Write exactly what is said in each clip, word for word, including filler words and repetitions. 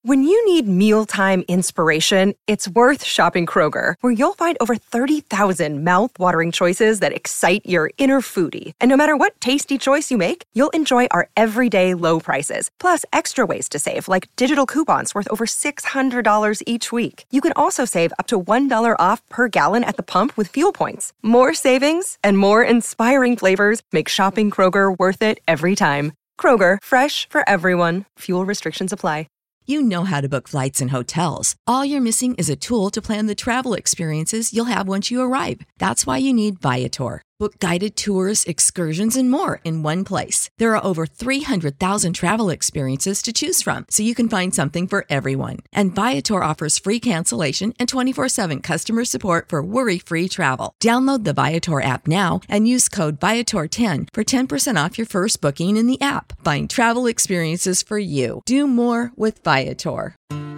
When you need mealtime inspiration, it's worth shopping Kroger, where you'll find over thirty thousand mouth-watering choices that excite your inner foodie. And no matter what tasty choice you make, you'll enjoy our everyday low prices, plus extra ways to save, like digital coupons worth over six hundred dollars each week. You can also save up to one dollar off per gallon at the pump with fuel points. More savings and more inspiring flavors make shopping Kroger worth it every time. Kroger, fresh for everyone. Fuel restrictions apply. You know how to book flights and hotels. All you're missing is a tool to plan the travel experiences you'll have once you arrive. That's why you need Viator. Book guided tours, excursions, and more in one place. There are over three hundred thousand travel experiences to choose from, so you can find something for everyone. And Viator offers free cancellation and twenty-four seven customer support for worry-free travel. Download the Viator app now and use code Viator ten for ten percent off your first booking in the app. Find travel experiences for you. Do more with Viator.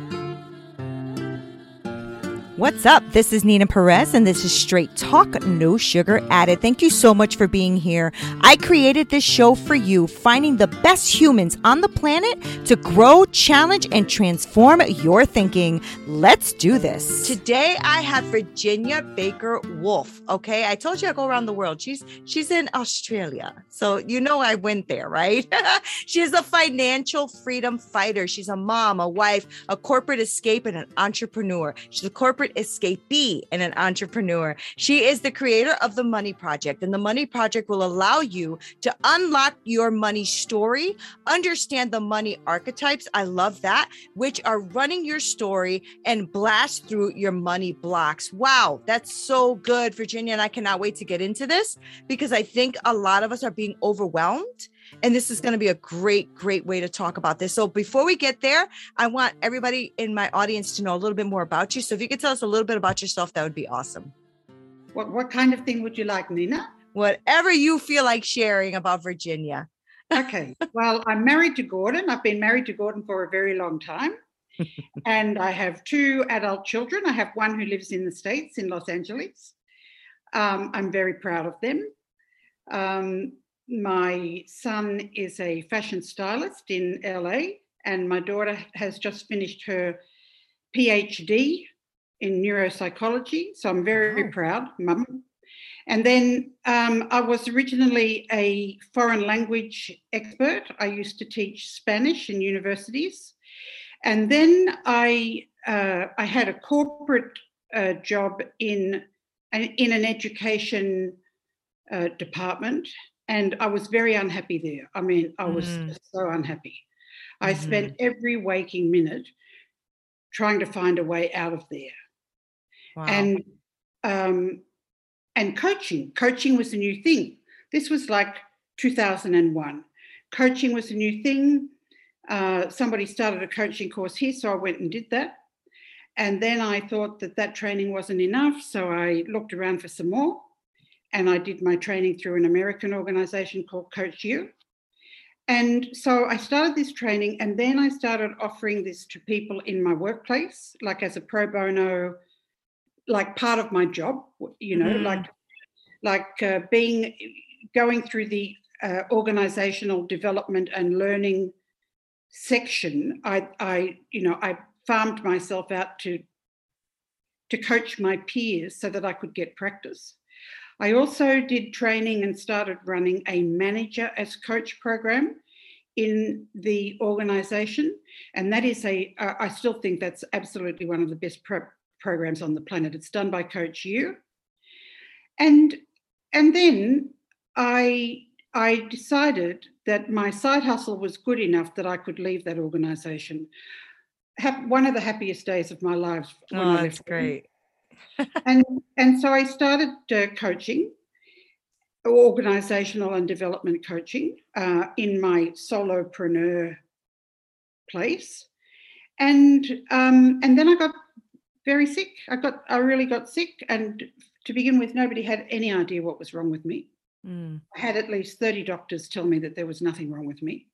What's up? This is Nina Perez, and this is Straight Talk, no sugar added. Thank you so much for being here. I created this show for you, finding the best humans on the planet to grow, challenge, and transform your thinking. Let's do this. Today, I have Virginia Baker Wolf. Okay, I told you I go around the world. She's she's in Australia, so you know I went there, right? She's a financial freedom fighter. She's a mom, a wife, a corporate escape, and an entrepreneur. She's a corporate escapee and an entrepreneur. She is the creator of the Money Project, and the Money Project will allow you to unlock your money story, understand the money archetypes. I love that, which are running your story and blast through your money blocks. Wow, that's so good, Virginia. And I cannot wait to get into this because I think a lot of us are being overwhelmed. And this is going to be a great, great way to talk about this. So before we get there, I want everybody in my audience to know a little bit more about you. So if you could tell us a little bit about yourself, that would be awesome. What what kind of thing would you like, Nina? Whatever you feel like sharing about Virginia. Okay. Well, I'm married to Gordon. I've been married to Gordon for a very long time. And I have two adult children. I have one who lives in the States, in Los Angeles. Um, I'm very proud of them. Um, My son is a fashion stylist in L A, and my daughter has just finished her PhD in neuropsychology. So I'm very, very proud, Mum. And then um, I was originally a foreign language expert. I used to teach Spanish in universities. And then I uh, I had a corporate uh, job in, in an education uh, department. And I was very unhappy there. I mean, I was mm. so unhappy. I mm-hmm. spent every waking minute trying to find a way out of there. Wow. And um, and coaching. Coaching was a new thing. This was like two thousand one. Coaching was a new thing. Uh, somebody started a coaching course here, so I went and did that. And then I thought that that training wasn't enough, so I looked around for some more. And I did my training through an American organization called Coach U. And so I started this training, and then I started offering this to people in my workplace, like as a pro bono, like part of my job, you know, mm. like like uh, being, going through the uh, organizational development and learning section. I, I, you know, I farmed myself out to, to coach my peers so that I could get practice. I also did training and started running a manager as coach program in the organization. And that is a, uh, I still think that's absolutely one of the best pro- programs on the planet. It's done by Coach U. And, and then I, I decided that my side hustle was good enough that I could leave that organization. Ha- one of the happiest days of my life. When Oh, I that's great. and and so I started uh, coaching, organizational and development coaching uh, in my solopreneur place, and um, and then I got very sick. I got I really got sick, and to begin with, nobody had any idea what was wrong with me. Mm. I had at least thirty doctors tell me that there was nothing wrong with me,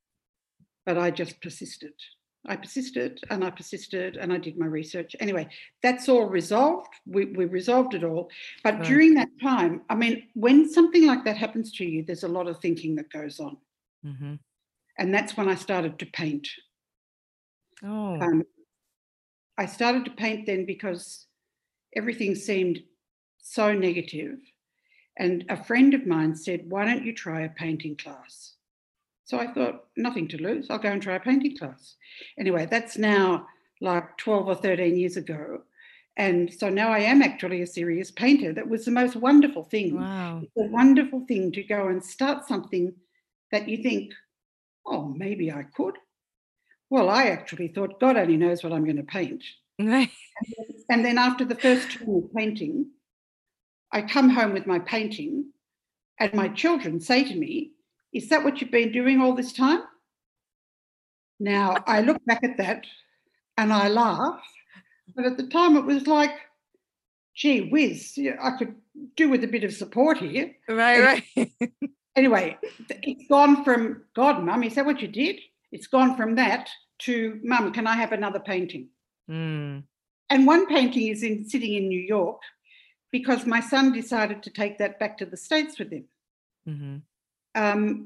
but I just persisted. I persisted and I persisted and I did my research. Anyway, that's all resolved. We, we resolved it all. But right. During that time, I mean, when something like that happens to you, there's a lot of thinking that goes on. Mm-hmm. And that's when I started to paint. Oh. Um, I started to paint then because everything seemed so negative. And a friend of mine said, why don't you try a painting class? So I thought, nothing to lose. I'll go and try a painting class. Anyway, that's now like twelve or thirteen years ago. And so now I am actually a serious painter. That was the most wonderful thing. Wow. It's a wonderful thing to go and start something that you think, oh, maybe I could. Well, I actually thought, God only knows what I'm going to paint. Right. And then after the first term of painting, I come home with my painting and my children say to me, is that what you've been doing all this time? Now, I look back at that and I laugh. But at the time it was like, gee whiz, I could do with a bit of support here. Right, right. Anyway, it's gone from, God, Mum, is that what you did? It's gone from that to, Mum, can I have another painting? Mm. And one painting is in, sitting in New York because my son decided to take that back to the States with him. Mm-hmm. Um,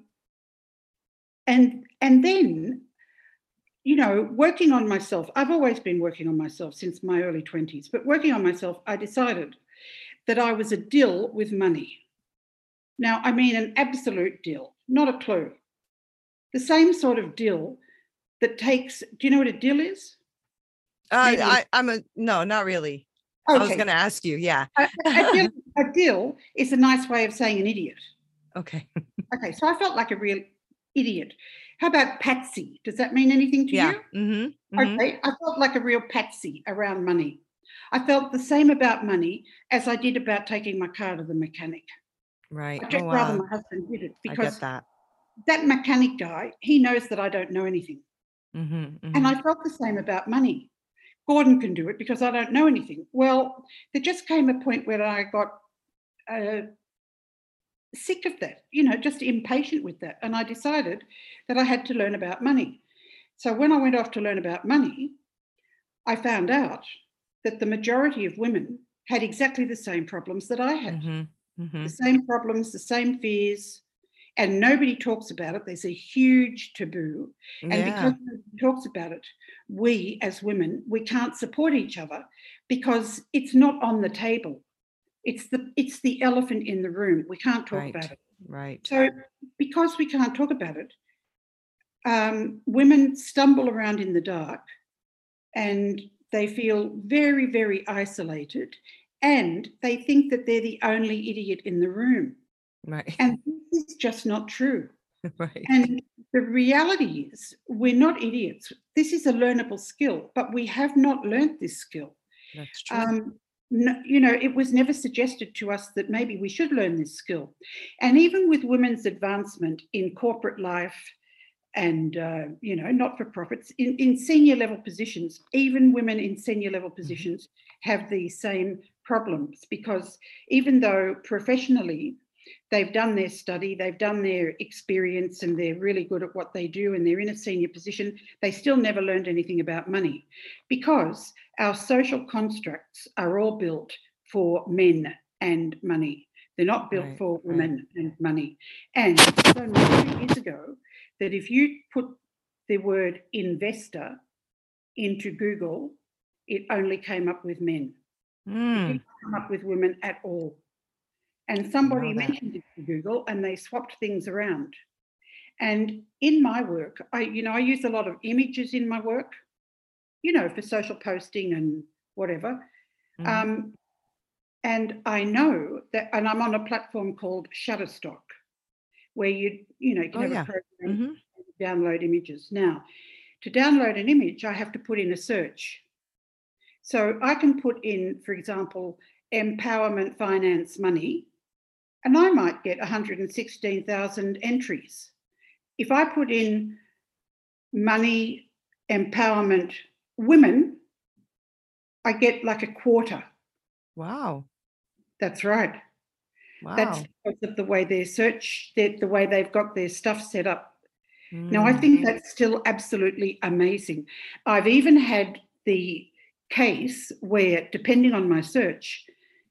and and then, you know, working on myself, I've always been working on myself since my early twenties, but working on myself, I decided that I was a dill with money. Now, I mean an absolute dill, not a clue. The same sort of dill that takes, do you know what a dill is? Uh, I, I'm a, no, not really. Okay. I was going to ask you. Yeah. a, a, dill, a dill is a nice way of saying an idiot. Okay. Okay. So I felt like a real idiot. How about patsy? Does that mean anything to yeah. you? Mm-hmm. Mm-hmm. Okay. I felt like a real patsy around money. I felt the same about money as I did about taking my car to the mechanic. Right. I'd just oh, rather wow. my husband did it I because get that. that mechanic guy, he knows that I don't know anything. Mm-hmm. Mm-hmm. And I felt the same about money. Gordon can do it because I don't know anything. Well, there just came a point where I got uh, sick of that, you know, just impatient with that. And I decided that I had to learn about money. So when I went off to learn about money, I found out that the majority of women had exactly the same problems that I had. Mm-hmm. Mm-hmm. The same problems, the same fears, and nobody talks about it. There's a huge taboo. And Yeah. because nobody talks about it, we as women, we can't support each other because it's not on the table. It's the it's the elephant in the room. We can't talk Right. about it. Right. So because we can't talk about it, um, women stumble around in the dark and they feel very, very isolated and they think that they're the only idiot in the room. Right. And this is just not true. Right. And the reality is we're not idiots. This is a learnable skill, but we have not learnt this skill. That's true. Um, no, you know, it was never suggested to us that maybe we should learn this skill. And even with women's advancement in corporate life and, uh, you know, not-for-profits, in, in senior level positions, even women in senior level positions mm-hmm. have the same problems because even though professionally they've done their study, they've done their experience and they're really good at what they do and they're in a senior position, they still never learned anything about money because our social constructs are all built for men and money. They're not built right, for women right. and money. And so many years ago that if you put the word investor into Google, it only came up with men. Mm. It didn't come up with women at all. And somebody mentioned it to Google and they swapped things around. And in my work, I, you know, I use a lot of images in my work, you know, for social posting and whatever. Mm-hmm. Um, and I know that, and I'm on a platform called Shutterstock, where you, you know, you can oh, have yeah. a program mm-hmm. and download images. Now, to download an image, I have to put in a search. So I can put in, for example, empowerment finance money, and I might get one hundred sixteen thousand entries. If I put in money, empowerment, women, I get like a quarter. Wow. That's right. Wow. That's because of the way their search, the, the way they've got their stuff set up. Mm. Now, I think that's still absolutely amazing. I've even had the case where, depending on my search,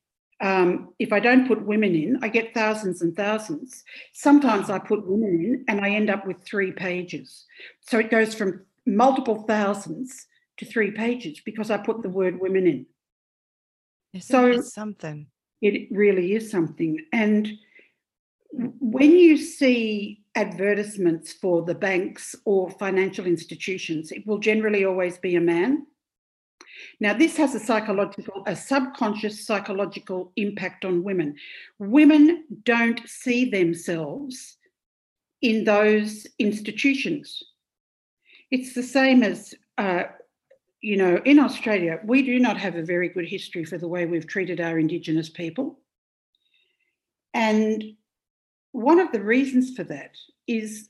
Um, if I don't put women in, I get thousands and thousands. Sometimes I put women in and I end up with three pages. So it goes from multiple thousands to three pages because I put the word women in. Isn't So that something? it really is something. And when you see advertisements for the banks or financial institutions, it will generally always be a man. Now, this has a psychological, a subconscious psychological impact on women. Women don't see themselves in those institutions. It's the same as, uh, you know, in Australia, we do not have a very good history for the way we've treated our Indigenous people. And one of the reasons for that is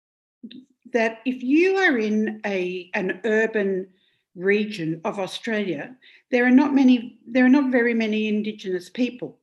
that if you are in a, an urban region of Australia, there are not many, there are not very many Indigenous people.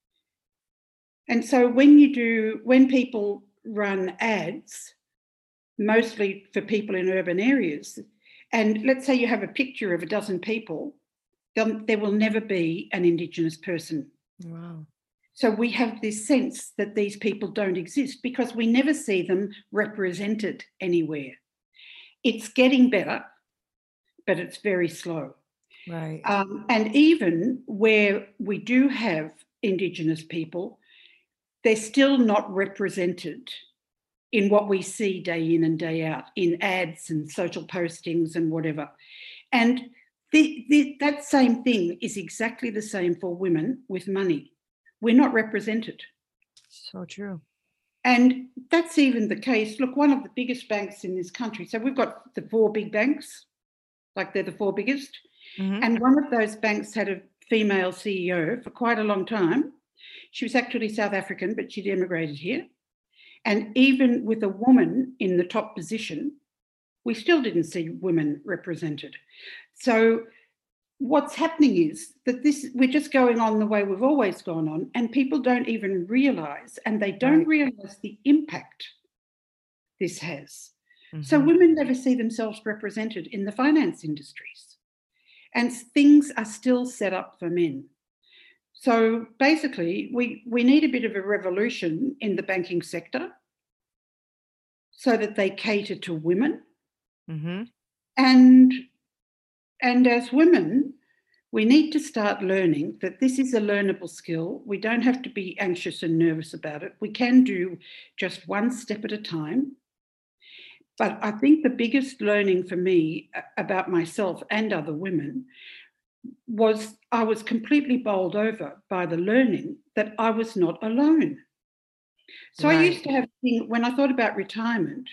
And so when you do, when people run ads, mostly for people in urban areas, and let's say you have a picture of a dozen people, there will never be an Indigenous person. Wow. So we have this sense that these people don't exist because we never see them represented anywhere. It's getting better, but it's very slow. Right. Um, and even where we do have Indigenous people, they're still not represented in what we see day in and day out in ads and social postings and whatever. And the, the, that same thing is exactly the same for women with money. We're not represented. So true. And that's even the case. Look, one of the biggest banks in this country, so we've got the four big banks, like they're the four biggest. Mm-hmm. And one of those banks had a female C E O for quite a long time. She was actually South African, but she'd emigrated here. And even with a woman in the top position, we still didn't see women represented. So what's happening is that this we're just going on the way we've always gone on, and people don't even realise, and they don't Right. realise the impact this has. Mm-hmm. So women never see themselves represented in the finance industries, and things are still set up for men. So basically, we, we need a bit of a revolution in the banking sector so that they cater to women. Mm-hmm. And, and as women, we need to start learning that this is a learnable skill. We don't have to be anxious and nervous about it. We can do just one step at a time. But I think the biggest learning for me about myself and other women was I was completely bowled over by the learning that I was not alone. So Right. I used to have, when I thought about retirement,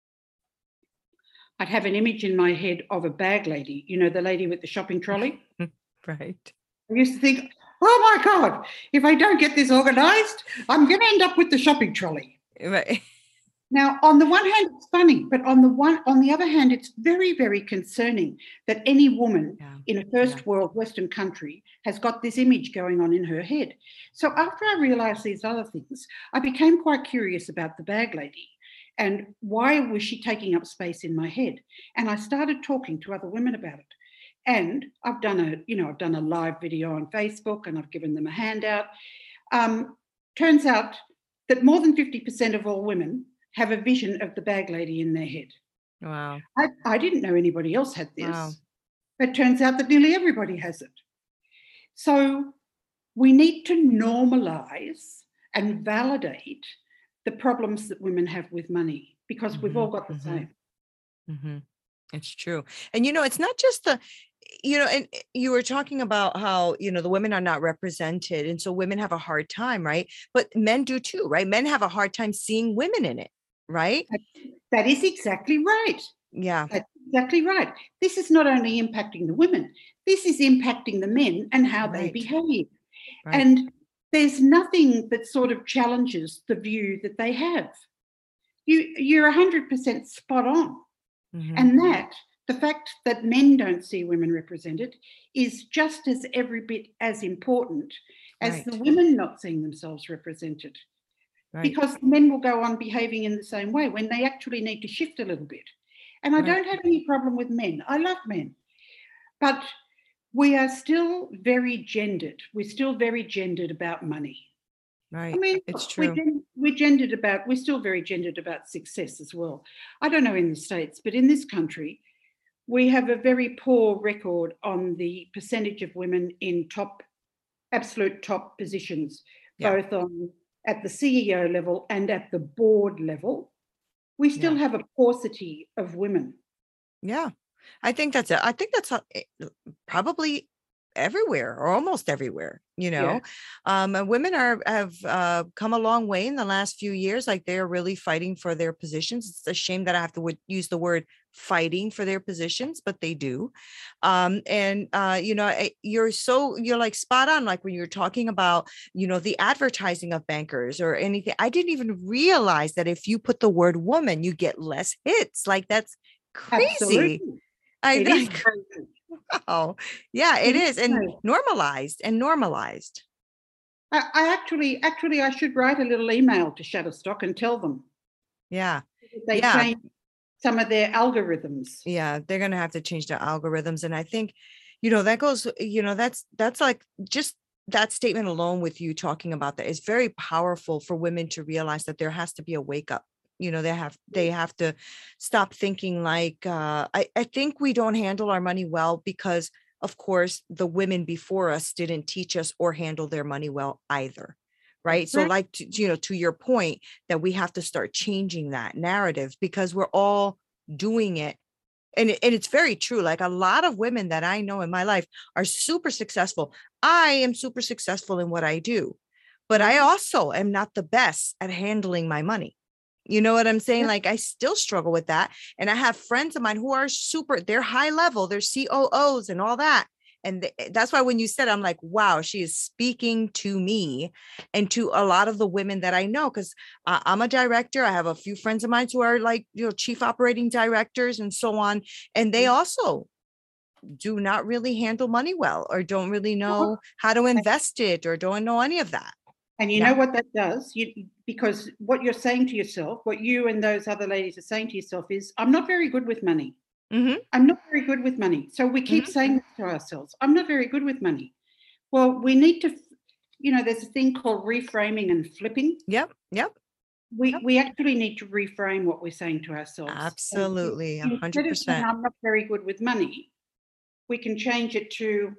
I'd have an image in my head of a bag lady, you know, the lady with the shopping trolley. Right. I used to think, oh my God, if I don't get this organised, I'm going to end up with the shopping trolley. Right. Now, on the one hand, it's funny, but on the one, on the other hand, it's very, very concerning that any woman Yeah. in a first Yeah. world Western country has got this image going on in her head. So after I realised these other things, I became quite curious about the bag lady and why was she taking up space in my head? And I started talking to other women about it. And I've done a, you know, I've done a live video on Facebook and I've given them a handout. Um, turns out that more than fifty percent of all women have a vision of the bag lady in their head. Wow. I, I didn't know anybody else had this, Wow. but it turns out that nearly everybody has it. So we need to normalise and validate the problems that women have with money because Mm-hmm. we've all got the Mm-hmm. same. Mm-hmm. It's true. And, you know, it's not just the, you know, and you were talking about how, you know, the women are not represented. And so women have a hard time, right? But men do too, right? Men have a hard time seeing women in it, right? That is exactly right. Yeah. That's exactly right. This is not only impacting the women, this is impacting the men and how they Right. behave. Right. And there's nothing that sort of challenges the view that they have. You, you're one hundred percent spot on. Mm-hmm. And that, the fact that men don't see women represented is just as every bit as important as Right. the women not seeing themselves represented. Right. Because men will go on behaving in the same way when they actually need to shift a little bit. And I Right. don't have any problem with men. I love men. But we are still very gendered. We're still very gendered about money. Right. I mean, It's we're, true. gen- we're gendered about, we're still very gendered about success as well. I don't know in the States, but in this country, we have a very poor record on the percentage of women in top, absolute top positions, Yeah. both on at the C E O level and at the board level. We still Yeah. have a paucity of women. Yeah. I think that's it. I think that's how, eh, probably everywhere or almost everywhere, you Yeah. know. Um, and women are have uh, come a long way in the last few years. Like they're really fighting for their positions. It's a shame that I have to would use the word fighting for their positions, but they do. Um, and uh, you know, eh, you're so you're like spot on. Like when you're talking about, you know, the advertising of bankers or anything. I didn't even realize that if you put the word woman, you get less hits. Like that's crazy. Absolutely. I It is like, crazy. wow. Yeah, it It is is. And crazy. normalized and normalized. I, I actually, actually, I should write a little email to Shutterstock and tell them Yeah. that they Yeah. change some of their algorithms. Yeah. They're going to have to change their algorithms. And I think, you know, that goes, you know, that's, that's like just that statement alone with you talking about that is very powerful for women to realize that there has to be a wake up. You know, they have, they have to stop thinking like, uh, I, I think we don't handle our money well because of course the women before us didn't teach us or handle their money well either. Right. That's So right. like, to, you know, to your point that we have to start changing that narrative because we're all doing it. And, it, and it's very true. Like a lot of women that I know in my life are super successful. I am super successful in what I do, but I Yeah. also am not the best at handling my money. You know what I'm saying? Yeah. Like I still struggle with that. And I have friends of mine who are super, they're high level, they're C O Os and all that. And th- that's why when you said, I'm like, wow, she is speaking to me and to a lot of the women that I know, because uh, I'm a director. I have a few friends of mine who are like, you know, chief operating directors and so on. And they also do not really handle money well, or don't really know how to invest it, or don't know any of that. And you Yeah. know what that does? You, because what you're saying to yourself, what you and those other ladies are saying to yourself is, I'm not very good with money. Mm-hmm. I'm not very good with money. So we keep Mm-hmm. saying this to ourselves, I'm not very good with money. Well, we need to, you know, there's a thing called reframing and flipping. Yep. Yep. We, Yep. we actually need to reframe what we're saying to ourselves. And Absolutely. A hundred instead of saying, percent. I'm not very good with money, we can change it to,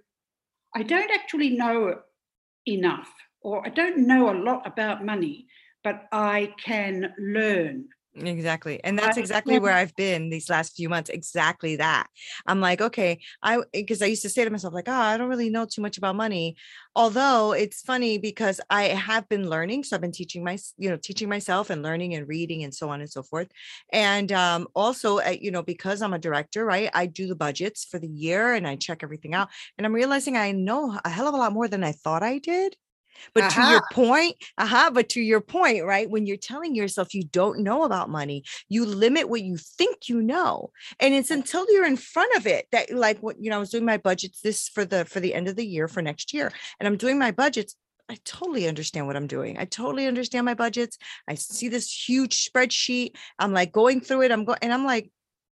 I don't actually know enough, or I don't know a lot about money, but I can learn. Exactly. And that's I exactly can, where I've been these last few months. Exactly that. I'm like, okay, I, because I used to say to myself, like, oh, I don't really know too much about money. Although it's funny because I have been learning. So I've been teaching my, you know, teaching myself and learning and reading and so on and so forth. And um, also, uh, you know, because I'm a director, right, I do the budgets for the year and I check everything out. And I'm realizing I know a hell of a lot more than I thought I did. But to aha, your point, uh-huh, but to your point, right? When you're telling yourself you don't know about money, you limit what you think you know. And it's until you're in front of it that, like, what, you know, I was doing my budgets this for the for the end of the year for next year. And I'm doing my budgets. I totally understand what I'm doing. I totally understand my budgets. I see this huge spreadsheet. I'm like going through it. I'm going and I'm like,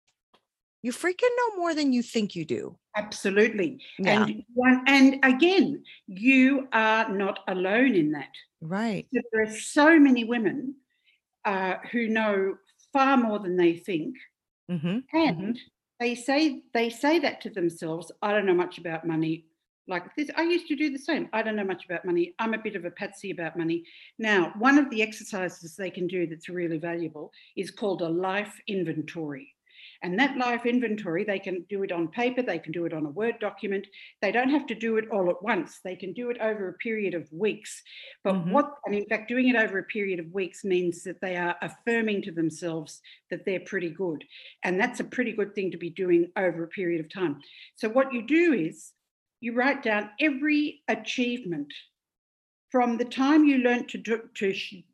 you freaking know more than you think you do. absolutely. Yeah. And one, and again, you are not alone in that. Right. So there are so many women uh, who know far more than they think, Mm-hmm. and Mm-hmm. they say they say that to themselves. I don't know much about money. Like this, I used to do the same. I don't know much about money. I'm a bit of a patsy about money. Now, one of the exercises they can do that's really valuable is called a life inventory. And that life inventory, they can do it on paper, they can do it on a Word document. They don't have to do it all at once. They can do it over a period of weeks. But Mm-hmm. what, and in fact, doing it over a period of weeks means that they are affirming to themselves that they're pretty good. And that's a pretty good thing to be doing over a period of time. So what you do is you write down every achievement from the time you learned to do, to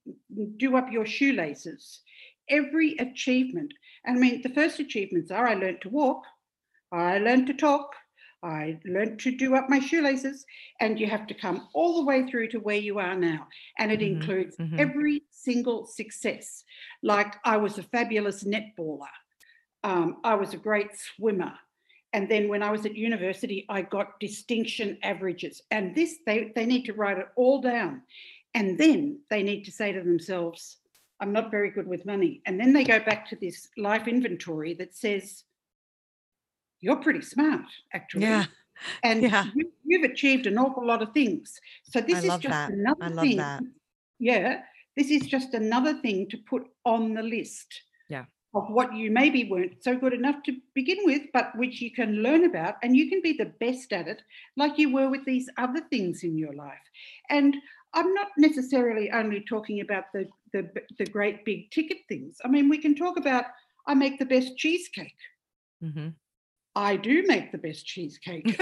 do up your shoelaces, every achievement. And I mean, the first achievements are I learned to walk, I learned to talk, I learned to do up my shoelaces, and you have to come all the way through to where you are now. And it Mm-hmm. includes Mm-hmm. every single success. Like I was a fabulous netballer. Um, I was a great swimmer. And then when I was at university, I got distinction averages. And this, they, they need to write it all down. And then they need to say to themselves, I'm not very good with money. And then they go back to this life inventory that says, you're pretty smart, actually. Yeah. And Yeah. you, you've achieved an awful lot of things. So this I is love just that. another I love thing. that. Yeah. This is just another thing to put on the list. Yeah. Of what you maybe weren't so good enough to begin with, but which you can learn about, and you can be the best at it, like you were with these other things in your life. And I'm not necessarily only talking about the, the, the great big ticket things. I mean, we can talk about, I make the best cheesecake. Mm-hmm. I do make the best cheesecake.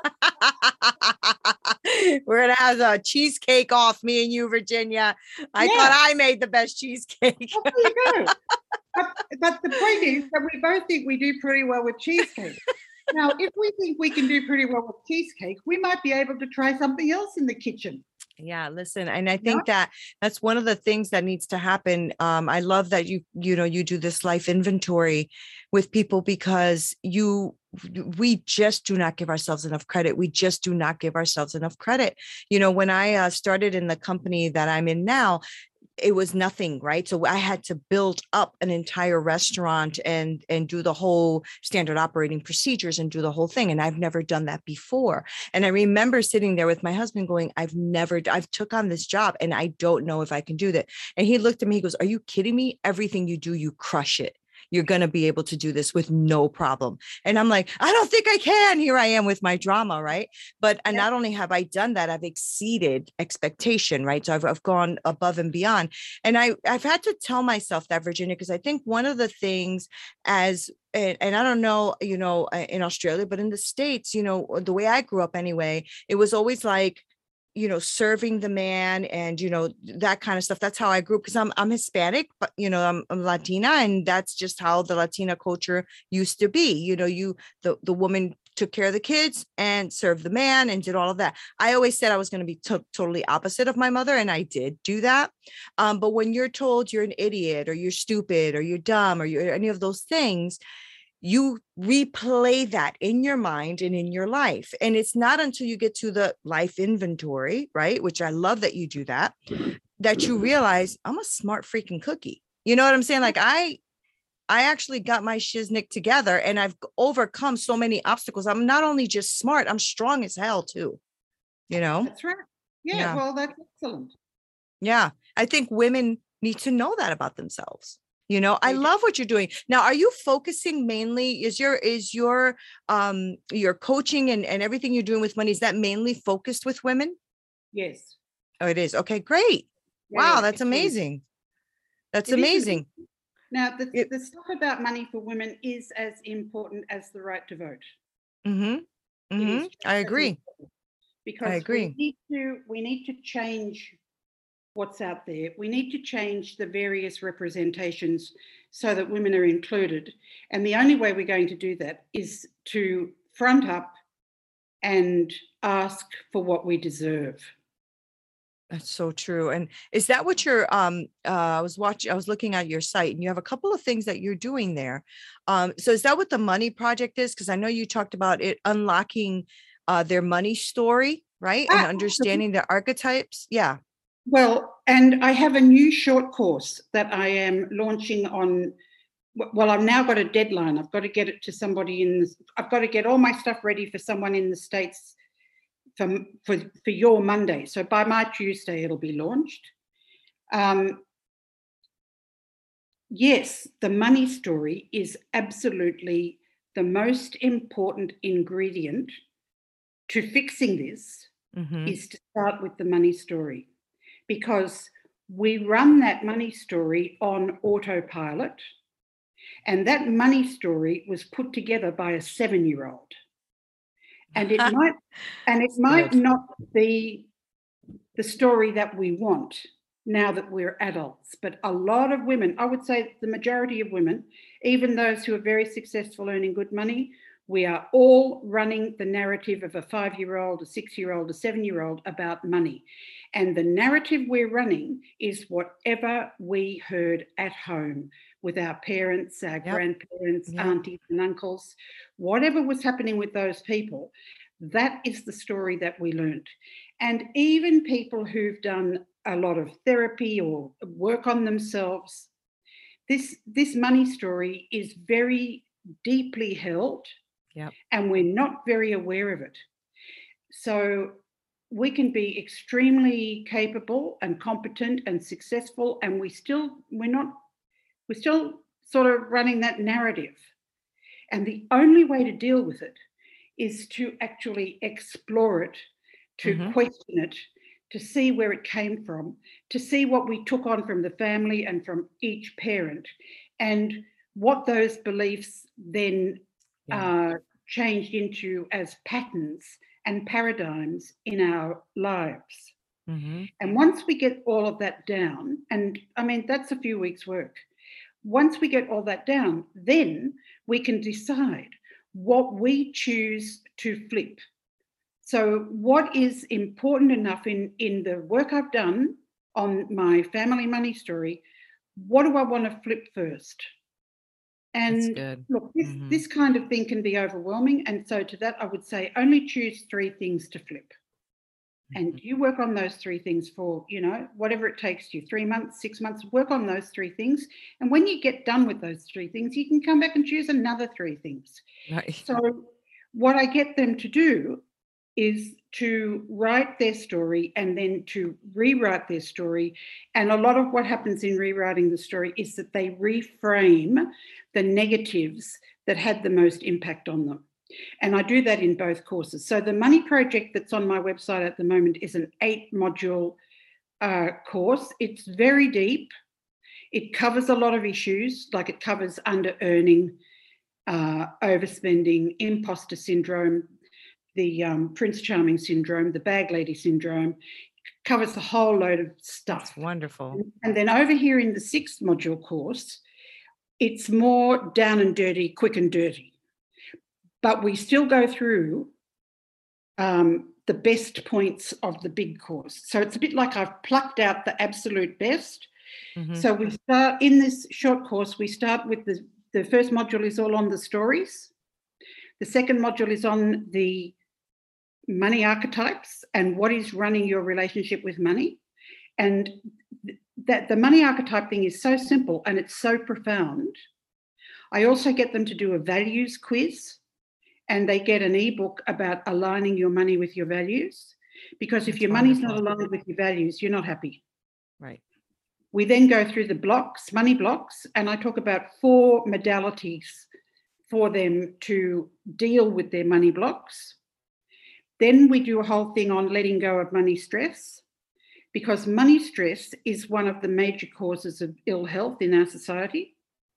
We're going to have a cheesecake off, me and you, Virginia. I Yeah. thought I made the best cheesecake. Well, there you go. But, but the point is that we both think we do pretty well with cheesecake. Now, if we think we can do pretty well with cheesecake, we might be able to try something else in the kitchen. Yeah, listen, and I think yeah. that that's one of the things that needs to happen. Um, I love that you, you know, you do this life inventory with people, because you, we just do not give ourselves enough credit. We just do not give ourselves enough credit. You know, when I uh, started in the company that I'm in now, it was nothing, right? So I had to build up an entire restaurant and and do the whole standard operating procedures and do the whole thing. And I've never done that before. And I remember sitting there with my husband going, I've never, I've took on this job and I don't know if I can do that. And he looked at me, he goes, are you kidding me? Everything you do, you crush it. You're going to be able to do this with no problem. And I'm like, I don't think I can. Here I am with my drama. Right. But and not only have I done that, I've exceeded expectation. Right. So I've, I've gone above and beyond. And I, I've had to tell myself that, Virginia, because I think one of the things as and, and I don't know, you know, in Australia, but in the States, you know, the way I grew up anyway, it was always like, you know, serving the man and, you know, that kind of stuff. That's how I grew up, because I'm, I'm Hispanic, but, you know, I'm, I'm Latina, and that's just how the Latina culture used to be. You know, you, the, the woman took care of the kids and served the man and did all of that. I always said I was going to be to- totally opposite of my mother, and I did do that. Um, but when you're told you're an idiot or you're stupid or you're dumb or you're any of those things, you replay that in your mind and in your life. And it's not until you get to the life inventory, right, which I love that you do that, that you realize I'm a smart freaking cookie. You know what I'm saying? Like I, I actually got my shiznick together and I've overcome so many obstacles. I'm not only just smart, I'm strong as hell too. You know? That's right. Yeah, Yeah. Well, that's excellent. Yeah. I think women need to know that about themselves. You know, I love what you're doing. Now, are you focusing mainly, is your, is your, um, your coaching and, and everything you're doing with money, is that mainly focused with women? Yes. Oh, it is. Okay, great. Yeah, Wow. yeah, That's it is. amazing. That's It is amazing. Now, the, It- the stuff about money for women is as important as the right to vote. Mm-hmm. It Mm-hmm. is just I as agree. important, because I agree. we need to we need to change what's out there. We need to change the various representations so that women are included. And the only way we're going to do that is to front up and ask for what we deserve. That's so true. And is that what you're, um, uh, I was watching, I was looking at your site and you have a couple of things that you're doing there. Um, so is that what the money project is? Because I know you talked about it unlocking uh, their money story, right? And Ah, understanding the archetypes. Yeah. Well, and I have a new short course that I am launching on. Well, I've now got a deadline. I've got to get it to somebody in the, I've got to get all my stuff ready for someone in the States for, for, for your Monday. So by my Tuesday, it'll be launched. Um, yes, the money story is absolutely the most important ingredient to fixing this, Mm-hmm. is to start with the money story, because we run that money story on autopilot. And that money story was put together by a seven-year-old. And it might and it might Good. not be the story that we want now that we're adults, but a lot of women, I would say the majority of women, even those who are very successful earning good money, we are all running the narrative of a five-year-old, a six-year-old, a seven-year-old about money. And the narrative we're running is whatever we heard at home with our parents, our Yep. grandparents, Yep. aunties and uncles, whatever was happening with those people, that is the story that we learned. And even people who've done a lot of therapy or work on themselves. This, this money story is very deeply held, Yep. and we're not very aware of it. So we can be extremely capable and competent and successful, and we still, we're not, we're still sort of running that narrative. And the only way to deal with it is to actually explore it, to Mhm. question it, to see where it came from, to see what we took on from the family and from each parent, and what those beliefs then Yeah. uh, changed into as patterns and paradigms in our lives. Mhm. And once we get all of that down, and I mean, that's a few weeks' work. Once we get all that down, then we can decide what we choose to flip. So what is important enough in, in the work I've done on my family money story, what do I want to flip first? That's And good. look, this, Mhm. this kind of thing can be overwhelming. And so to that, I would say only choose three things to flip. And Mhm. you work on those three things for, you know, whatever it takes you, three months, six months, work on those three things. And when you get done with those three things, you can come back and choose another three things. Right. So what I get them to do is to write their story and then to rewrite their story. And a lot of what happens in rewriting the story is that they reframe the negatives that had the most impact on them. And I do that in both courses. So the Money Project that's on my website at the moment is an eight module uh, course. It's very deep. It covers a lot of issues, like it covers under earning, uh, overspending, imposter syndrome, the um, Prince Charming syndrome, the bag lady syndrome, covers a whole load of stuff. That's wonderful. And, and then over here in the sixth module course, it's more down and dirty, quick and dirty. But we still go through um, the best points of the big course. So it's a bit like I've plucked out the absolute best. Mhm. So we start in this short course, we start with the, the first module is all on the stories. The second module is on the money archetypes and what is running your relationship with money. And th- that the money archetype thing is so simple and it's so profound. I also get them to do a values quiz, and they get an ebook about aligning your money with your values. Because if That's your money's wonderful. not aligned with your values, you're not happy. Right. We then go through the blocks, money blocks, and I talk about four modalities for them to deal with their money blocks. Then we do a whole thing on letting go of money stress, because money stress is one of the major causes of ill health in our society.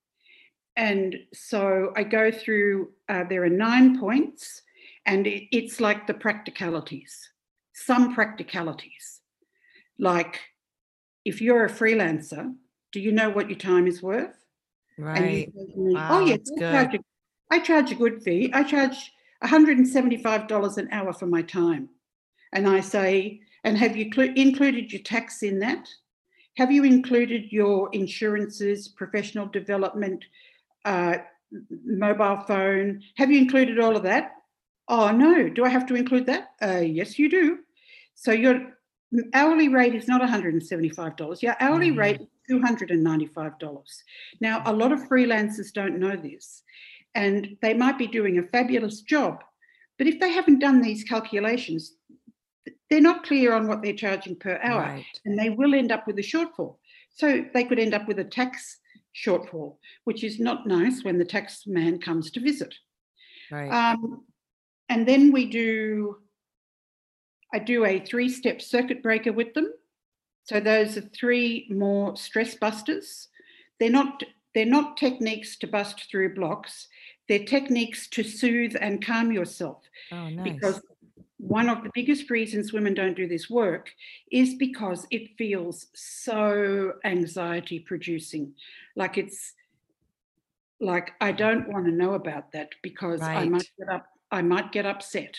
And so I go through, uh, there are nine points, and it, it's like the practicalities, some practicalities. Like if you're a freelancer, do you know what your time is worth? And you Right. say to me, Wow, oh, yes, that's I good. charge, a, I charge a good fee. I charge one hundred seventy-five dollars an hour for my time. And I say, and have you cl- included your tax in that? Have you included your insurances, professional development, uh, mobile phone? Have you included all of that? Oh, no. Do I have to include that? Uh, yes, you do. So your hourly rate is not one hundred seventy-five dollars. Your hourly Mhm. rate is two hundred ninety-five dollars. Now, a lot of freelancers don't know this, and they might be doing a fabulous job, but if they haven't done these calculations, they're not clear on what they're charging per hour, Right. and they will end up with a shortfall. So they could end up with a tax shortfall, which is not nice when the tax man comes to visit. Right. Um, and then we do, I do a three-step circuit breaker with them. So those are three more stress busters. They're not, they're not techniques to bust through blocks. They're techniques to soothe and calm yourself. Oh, nice. Because one of the biggest reasons women don't do this work is because it feels so anxiety producing. Like it's like, I don't want to know about that because I might Right. get up, I might get upset.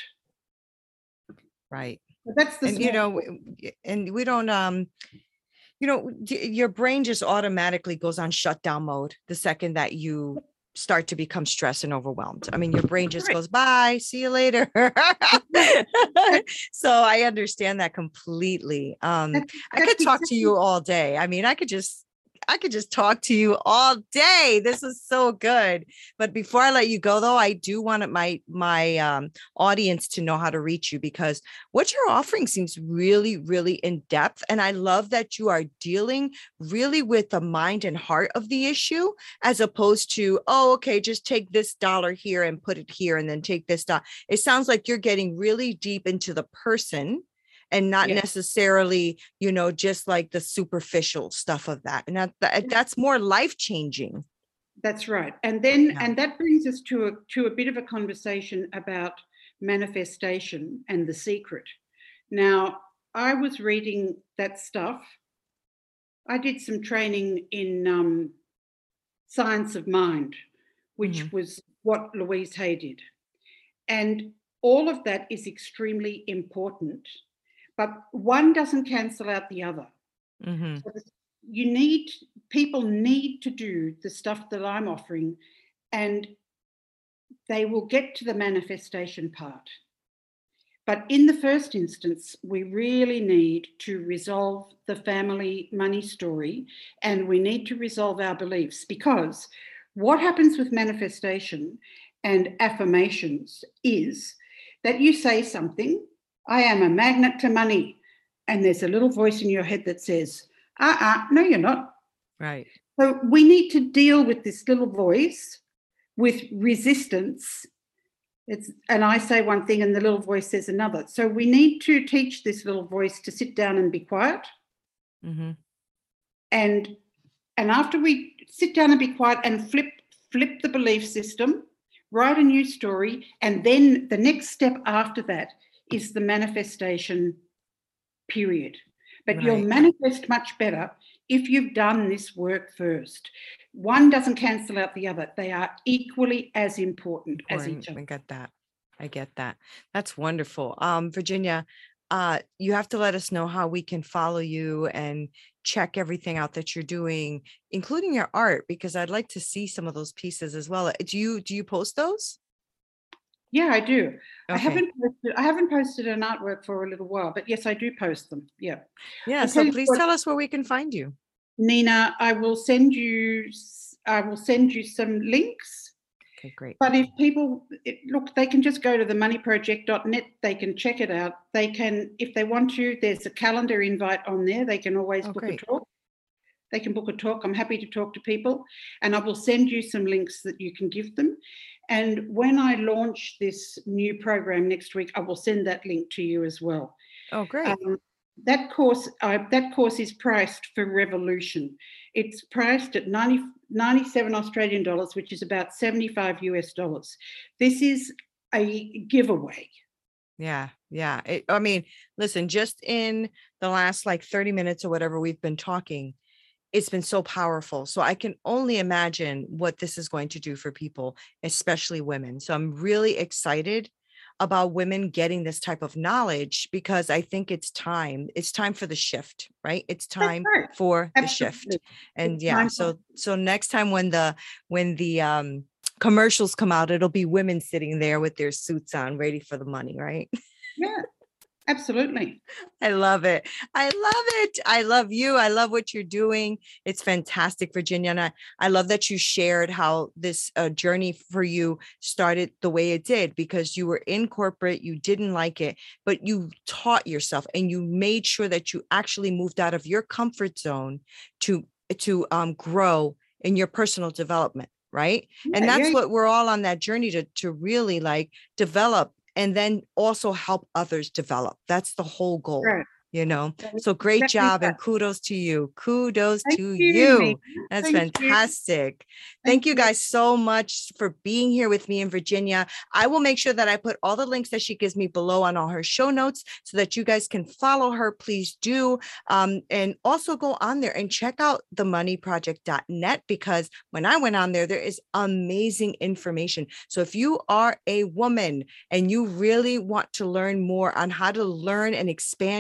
Right. So that's the And you small know, talk. w- and we don't um you know, d- your brain just automatically goes on shutdown mode the second that you start to become stressed and overwhelmed. I mean, your brain just goes, bye, see you later. So I understand that completely. Um, That's- I that's could talk to exactly- you all day. I mean, I could just, I could just talk to you all day. This is so good. But before I let you go, though, I do want my my um, audience to know how to reach you, because what you're offering seems really, really in depth. And I love that you are dealing really with the mind and heart of the issue, as opposed to, oh, okay, just take this dollar here and put it here and then take this dollar. It sounds like you're getting really deep into the person, and not Yeah. necessarily, you know, just like the superficial stuff of that. And that, that that's more life-changing. That's right. And then, Yeah. and that brings us to a, to a bit of a conversation about manifestation and the secret. Now, I was reading that stuff. I did some training in um, science of mind, which Mhm. was what Louise Hay did. And all of that is extremely important, but one doesn't cancel out the other. Mhm. So you need, people need to do the stuff that I'm offering, and they will get to the manifestation part. But in the first instance, we really need to resolve the family money story, and we need to resolve our beliefs, because what happens with manifestation and affirmations is that you say something, I am a magnet to money, and there's a little voice in your head that says, uh-uh, no, you're not. Right. So we need to deal with this little voice with resistance. It's, and I say one thing and the little voice says another. So we need to teach this little voice to sit down and be quiet. Mm-hmm. And and after we sit down and be quiet and flip flip the belief system, write a new story, and then the next step after that is the manifestation period. But Right. you'll manifest much better if you've done this work first. One doesn't cancel out the other. They are equally as important, as each other. I get that. I get that. That's wonderful. Um, Virginia, uh, you have to let us know how we can follow you and check everything out that you're doing, including your art, because I'd like to see some of those pieces as well. Do you do you post those? Yeah, I do. I Okay. haven't posted, I haven't posted an artwork for a little while, but yes, I do post them. Yeah. Yeah. I'll So tell you please what, tell us where we can find you. Nina, I will send you I will send you some links. Okay, great. But if people it, look, they can just go to the money project dot net. They can check it out. They can, if they want to, there's a calendar invite on there. They can always Oh, book great. a talk. They can book a talk. I'm happy to talk to people, and I will send you some links that you can give them. And when I launch this new program next week, I will send that link to you as well. Oh, great. Um, that course, uh, that course is priced for Revolution. It's priced at ninety, ninety-seven Australian dollars, which is about seventy-five U S dollars. This is a giveaway. Yeah. Yeah. It, I mean, listen, just in the last like thirty minutes or whatever we've been talking, it's been so powerful. So I can only imagine what this is going to do for people, especially women. So I'm really excited about women getting this type of knowledge, because I think it's time. It's time for the shift, right? It's time right. for the Absolutely. shift. And It's yeah, time so for- so next time when the when the um commercials come out, it'll be women sitting there with their suits on, ready for the money, right? Yeah, absolutely. I love it. I love it. I love you. I love what you're doing. It's fantastic, Virginia. And I, I love that you shared how this uh, journey for you started the way it did, because you were in corporate, you didn't like it, but you taught yourself and you made sure that you actually moved out of your comfort zone to, to um, grow in your personal development. Right. Yeah, and that's yeah. what we're all on that journey to, to really like develop, and then also help others develop. That's the whole goal, Right. you know? That is So great exactly job that. and kudos to you. Kudos Thank to you, you. Nina. That's Thank you. fantastic. Thank, Thank you you. guys so much for being here with me in Virginia. I will make sure that I put all the links that she gives me below on all her show notes so that you guys can follow her. Please do. Um, and also go on there and check out the money project dot net, because when I went on there, there is amazing information. So if you are a woman and you really want to learn more on how to learn and expand your knowledge,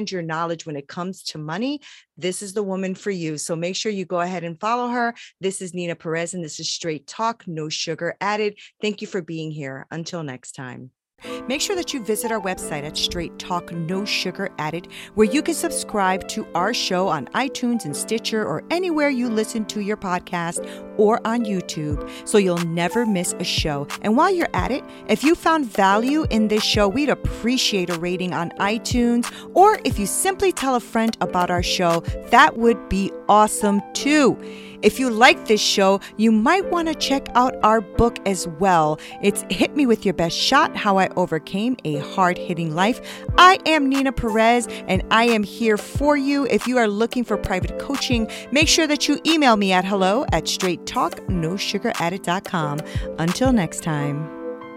knowledge when it comes to money, this is the woman for you. So make sure you go ahead and follow her. This is Nina Perez, and this is Straight Talk, no sugar added. Thank you for being here. Until next time. Make sure that you visit our website at Straight Talk No Sugar Added, where you can subscribe to our show on iTunes and Stitcher or anywhere you listen to your podcast, or on YouTube, so you'll never miss a show. And while you're at it, if you found value in this show, we'd appreciate a rating on iTunes, or if you simply tell a friend about our show, that would be awesome too. If you like this show, you might want to check out our book as well. It's Hit Me With Your Best Shot, How I Overcame a Hard-Hitting Life. I am Nina Perez, and I am here for you. If you are looking for private coaching, make sure that you email me at hello at straight talk no sugar added dot com. Until next time.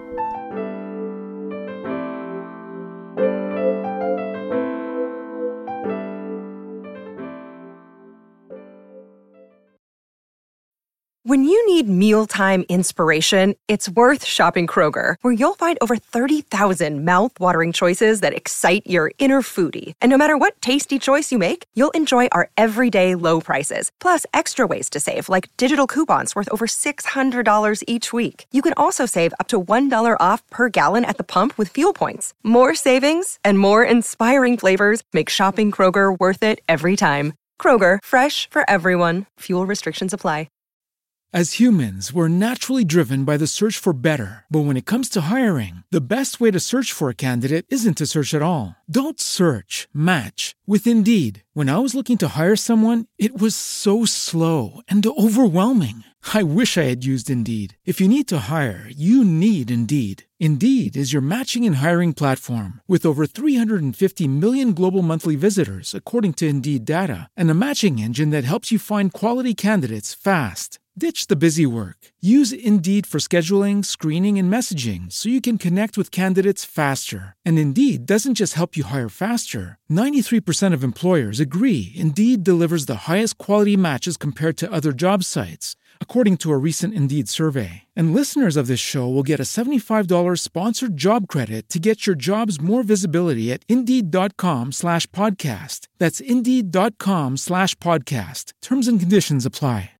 When you need mealtime inspiration, it's worth shopping Kroger, where you'll find over thirty thousand mouth-watering choices that excite your inner foodie. And no matter what tasty choice you make, you'll enjoy our everyday low prices, plus extra ways to save, like digital coupons worth over six hundred dollars each week. You can also save up to one dollar off per gallon at the pump with fuel points. More savings and more inspiring flavors make shopping Kroger worth it every time. Kroger, fresh for everyone. Fuel restrictions apply. As humans, we're naturally driven by the search for better. But when it comes to hiring, the best way to search for a candidate isn't to search at all. Don't search, match with Indeed. When I was looking to hire someone, it was so slow and overwhelming. I wish I had used Indeed. If you need to hire, you need Indeed. Indeed is your matching and hiring platform with over three hundred fifty million global monthly visitors, according to Indeed data, and a matching engine that helps you find quality candidates fast. Ditch the busy work. Use Indeed for scheduling, screening, and messaging so you can connect with candidates faster. And Indeed doesn't just help you hire faster. ninety-three percent of employers agree Indeed delivers the highest quality matches compared to other job sites, according to a recent Indeed survey. And listeners of this show will get a seventy-five dollars sponsored job credit to get your jobs more visibility at Indeed.com slash podcast. That's Indeed.com slash podcast. Terms and conditions apply.